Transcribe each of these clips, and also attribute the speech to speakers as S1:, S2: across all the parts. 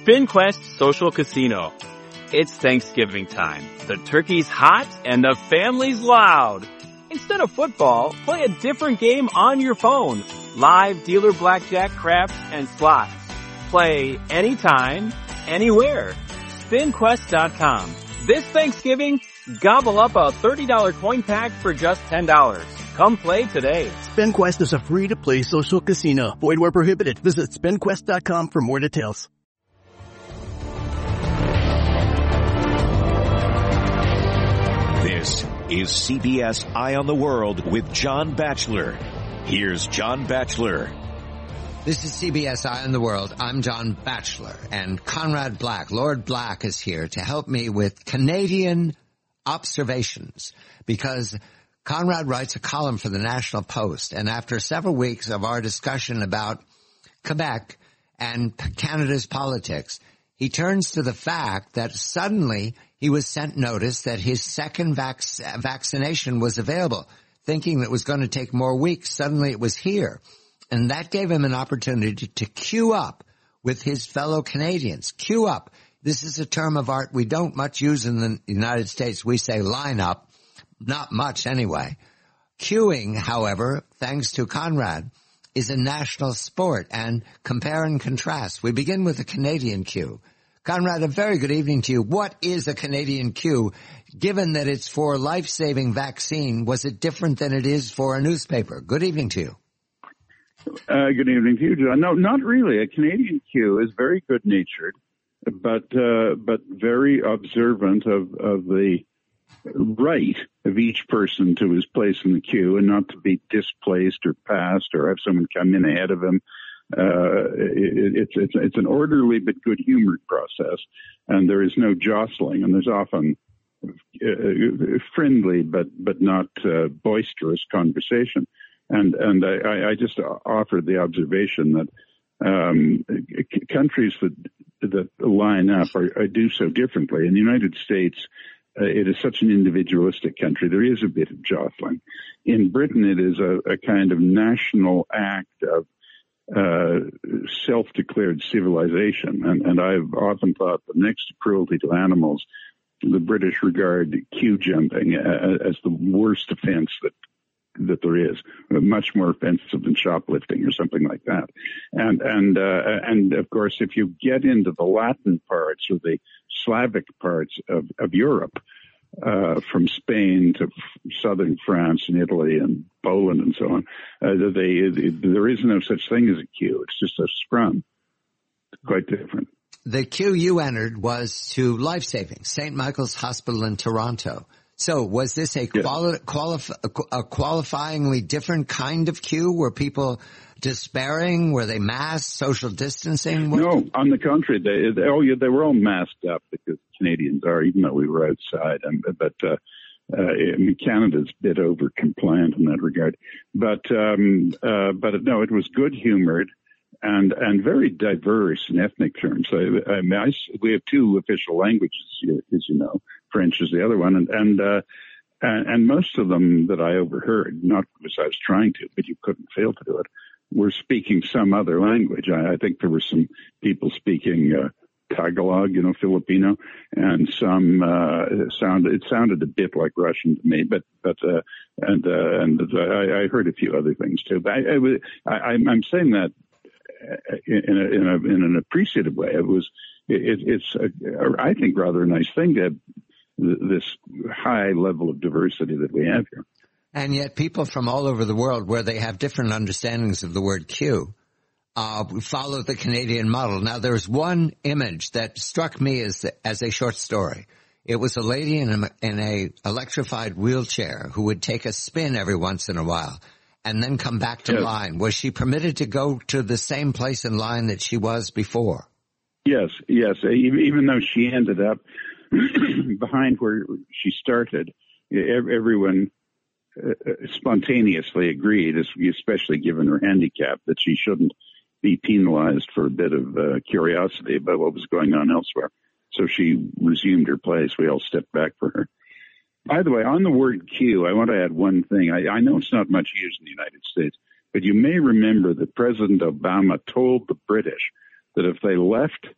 S1: SpinQuest Social Casino. It's Thanksgiving time. The turkey's hot and the family's loud. Instead of football, play a different game on your phone. Live dealer blackjack, craps, and slots. Play anytime, anywhere. SpinQuest.com. This Thanksgiving, gobble up a $30 coin pack for just $10. Come play today.
S2: SpinQuest is a free-to-play social casino. Void where prohibited. Visit SpinQuest.com for more details.
S3: This is CBS Eye on the World with John Batchelor. Here's John Batchelor.
S4: This is CBS Eye on the World. I'm John Batchelor, and Conrad Black, Lord Black, is here to help me with Canadian observations, because Conrad writes a column for the National Post, and after several weeks of our discussion about Quebec and Canada's politics, he turns to the fact that suddenly he was sent notice that his second vaccination was available, thinking that it was going to take more weeks. Suddenly it was here. And that gave him an opportunity to queue up with his fellow Canadians. Queue up. This is a term of art we don't much use in the United States. We say line up. Not much anyway. Queuing, however, thanks to Conrad, is a national sport, and compare and contrast. We begin with the Canadian queue. Conrad, a very good evening to you. What is a Canadian queue? Given that it's for life-saving vaccine, was it different than it is for a newspaper? Good evening to you.
S5: Good evening to you, John. No, not really. A Canadian queue is very good-natured, but very observant of the right of each person to his place in the queue and not to be displaced or passed or have someone come in ahead of him. It's an orderly but good-humored process, and there is no jostling, and there's often friendly but not boisterous conversation. And I just offered the observation that countries that line up do so differently. In the United States, it is such an individualistic country. There is a bit of jostling. In Britain, it is a kind of national act of self-declared civilization. And I've often thought that next to cruelty to animals, the British regard queue jumping as the worst offense that there is, much more offensive than shoplifting or something like that. And of course, if you get into the Latin parts or the Slavic parts of Europe, from Spain to southern France and Italy and Poland and so on, there is no such thing as a queue. It's just a scrum. It's quite different.
S4: The queue you entered was to life-saving, St. Michael's Hospital in Toronto. So was this a qualifyingly different kind of queue? Were people despairing? Were they masked, social distancing?
S5: No, on the contrary. They were all masked up because Canadians are, even though we were outside. But Canada's a bit over compliant in that regard. But no, it was good humored and very diverse in ethnic terms. We have two official languages, as you know. French is the other one, and most of them that I overheard, not because I was trying to, but you couldn't fail to do it, were speaking some other language. I think there were some people speaking Tagalog, Filipino, and some sounded a bit like Russian to me, but I heard a few other things too. But I'm saying that in an appreciative way. It's I think rather a nice thing to have this high level of diversity that we have here.
S4: And yet people from all over the world, where they have different understandings of the word queue, follow the Canadian model. Now, there's one image that struck me as a short story. It was a lady in a electrified wheelchair who would take a spin every once in a while and then come back to line. Was she permitted to go to the same place in line that she was before?
S5: Yes. Even though she ended up behind where she started, everyone spontaneously agreed, especially given her handicap, that she shouldn't be penalized for a bit of curiosity about what was going on elsewhere. So she resumed her place. We all stepped back for her. By the way, on the word queue, I want to add one thing. I know it's not much used in the United States, but you may remember that President Obama told the British that if they left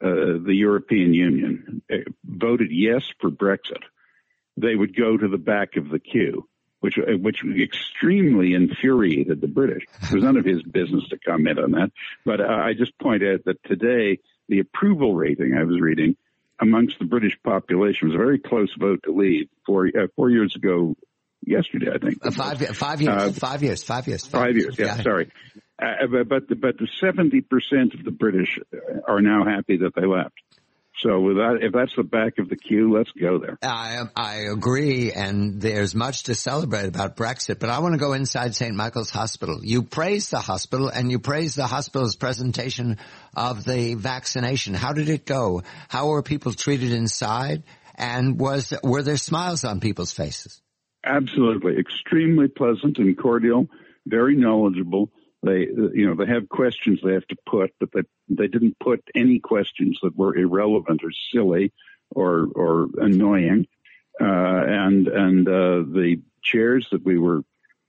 S5: the European Union voted yes for Brexit, they would go to the back of the queue, which extremely infuriated the British. It was none of his business to comment on that. But I just point out that today, the approval rating I was reading amongst the British population was a very close vote to leave 4 years ago. Yesterday, I think.
S4: 5 years. 5 years. 5 years.
S5: 5 years. Yeah. Sorry. But the 70% of the British are now happy that they left. So with that, if that's the back of the queue, let's go there.
S4: I agree, and there's much to celebrate about Brexit, but I want to go inside St. Michael's Hospital. You praise the hospital, and you praise the hospital's presentation of the vaccination. How did it go? How were people treated inside? And were there smiles on people's faces?
S5: Absolutely. Extremely pleasant and cordial, very knowledgeable. They have questions they have to put, but they didn't put any questions that were irrelevant or silly or annoying. And the chairs that we were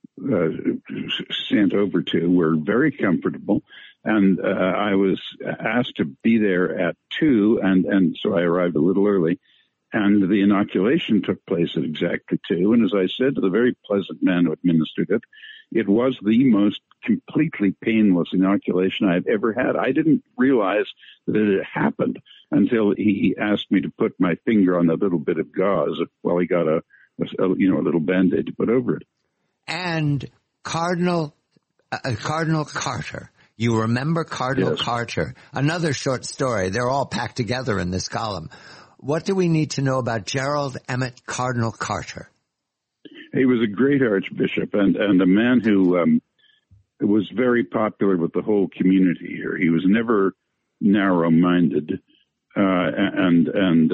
S5: sent over to were very comfortable. And I was asked to be there at 2, and so I arrived a little early. And the inoculation took place at exactly 2. And as I said to the very pleasant man who administered it, it was the most completely painless inoculation I've ever had. I didn't realize that it had happened until he asked me to put my finger on a little bit of gauze while he got a little Band-Aid to put over it.
S4: And Cardinal Carter. You remember Cardinal
S5: Yes.
S4: Carter? Another short story. They're all packed together in this column. What do we need to know about Gerald Emmett Cardinal Carter?
S5: He was a great archbishop and a man who was very popular with the whole community here. He was never narrow-minded, and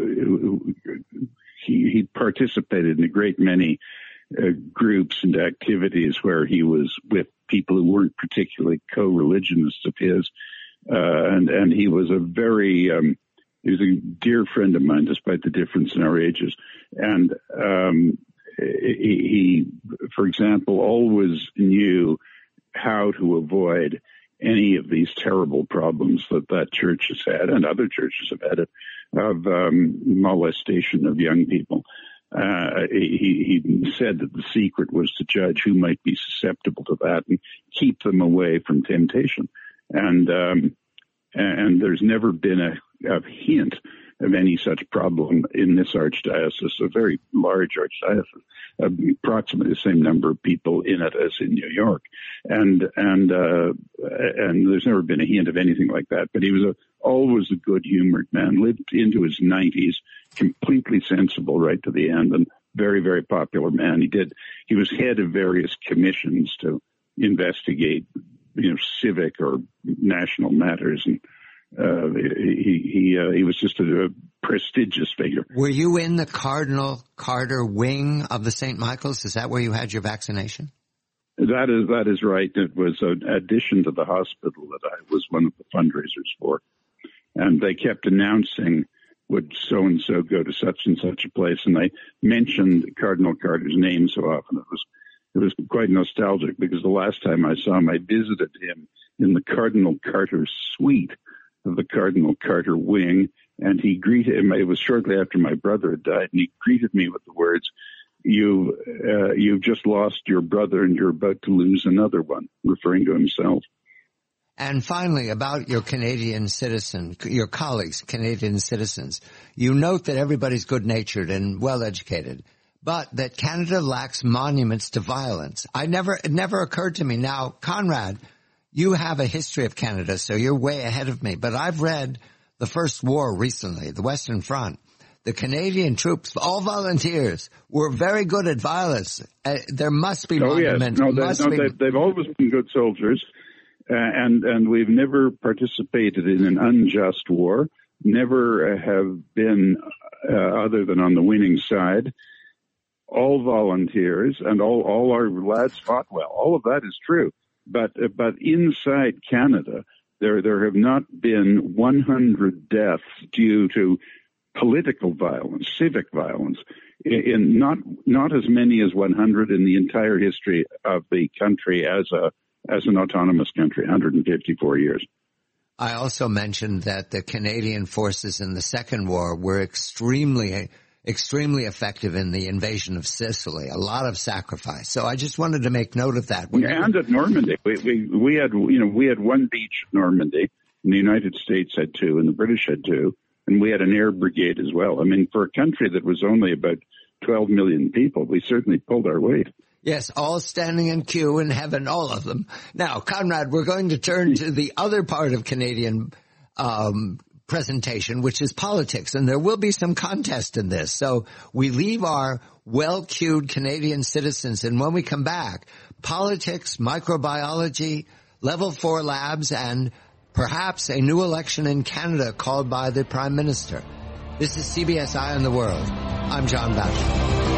S5: he participated in a great many groups and activities where he was with people who weren't particularly co-religionists of his, and he was he was a dear friend of mine, despite the difference in our ages. And he, for example, always knew how to avoid any of these terrible problems that church has had, and other churches have had, of molestation of young people. He said that the secret was to judge who might be susceptible to that and keep them away from temptation. And there's never been a hint of any such problem in this archdiocese, a very large archdiocese, approximately the same number of people in it as in New York. And there's never been a hint of anything like that. But he was always a good-humored man, lived into his 90s, completely sensible right to the end, and very, very popular man. He was head of various commissions to investigate, civic or national matters, and he was just a prestigious figure.
S4: Were you in the Cardinal Carter wing of the St. Michael's? Is that where you had your vaccination?
S5: That is right. It was an addition to the hospital that I was one of the fundraisers for. And they kept announcing, would so-and-so go to such and such a place? And they mentioned Cardinal Carter's name so often. It was quite nostalgic, because the last time I saw him, I visited him in the Cardinal Carter suite of the Cardinal Carter wing, and he greeted him. It was shortly after my brother had died, and he greeted me with the words, "You've just lost your brother, and you're about to lose another one," referring to himself.
S4: And finally, about your Canadian your colleagues, Canadian citizens, you note that everybody's good-natured and well-educated, but that Canada lacks monuments to violence. It never occurred to me. Now, Conrad, you have a history of Canada, so you're way ahead of me. But I've read the First War recently, the Western Front. The Canadian troops, all volunteers, were very good at violence. There must be monuments.
S5: Yes. They've always been good soldiers, and we've never participated in an unjust war, never have been, other than on the winning side, all volunteers, and all our lads fought well. All of that is true. But inside Canada, there have not been 100 deaths due to political violence, civic violence, in not as many as 100 in the entire history of the country as an autonomous country, 154 years.
S4: I also mentioned that the Canadian forces in the Second War were extremely effective in the invasion of Sicily. A lot of sacrifice. So I just wanted to make note of that.
S5: And at Normandy, we had one beach at Normandy, and the United States had two, and the British had two, and we had an air brigade as well. I mean, for a country that was only about 12 million people, we certainly pulled our weight.
S4: Yes, all standing in queue in heaven, all of them. Now, Conrad, we're going to turn to the other part of Canadian presentation, which is politics, and there will be some contest in this. So we leave our well-cued Canadian citizens, and when we come back, politics, microbiology, Level 4 labs, and perhaps a new election in Canada called by the Prime Minister. This is CBS Eye on the World. I'm John Batchelor.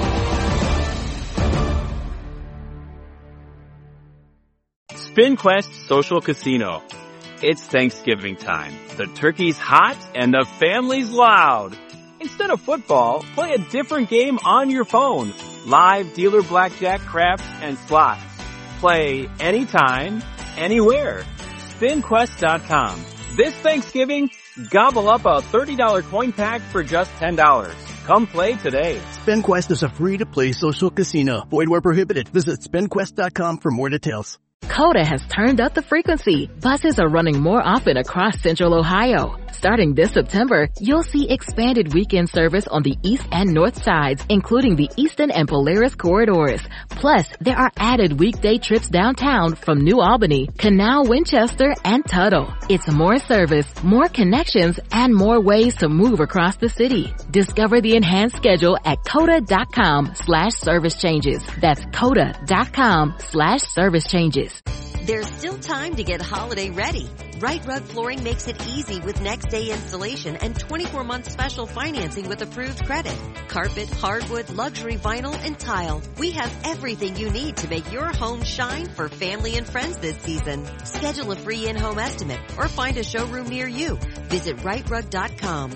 S1: SpinQuest Social Casino. It's Thanksgiving time. The turkey's hot and the family's loud. Instead of football, play a different game on your phone. Live dealer blackjack, craps, and slots. Play anytime, anywhere. SpinQuest.com. This Thanksgiving, gobble up a $30 coin pack for just $10. Come play today.
S2: SpinQuest is a free-to-play social casino. Void where prohibited. Visit SpinQuest.com for more details.
S6: Coda has turned up the frequency. Buses are running more often across Central Ohio. Starting this September, you'll see expanded weekend service on the east and north sides, including the Eastern and Polaris corridors. Plus, there are added weekday trips downtown from New Albany, Canal, Winchester, and Tuttle. It's more service, more connections, and more ways to move across the city. Discover the enhanced schedule at coda.com/service changes. That's coda.com/service changes.
S7: There's still time to get holiday ready. Right Rug Flooring makes it easy with next day installation and 24-month special financing with approved credit. Carpet, hardwood, luxury vinyl, and tile. We have everything you need to make your home shine for family and friends this season. Schedule a free in-home estimate or find a showroom near you. Visit rightrug.com.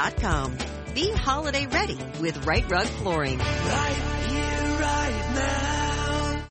S7: RITERUG.com. Be holiday ready with Right Rug Flooring.
S8: Right here, right now.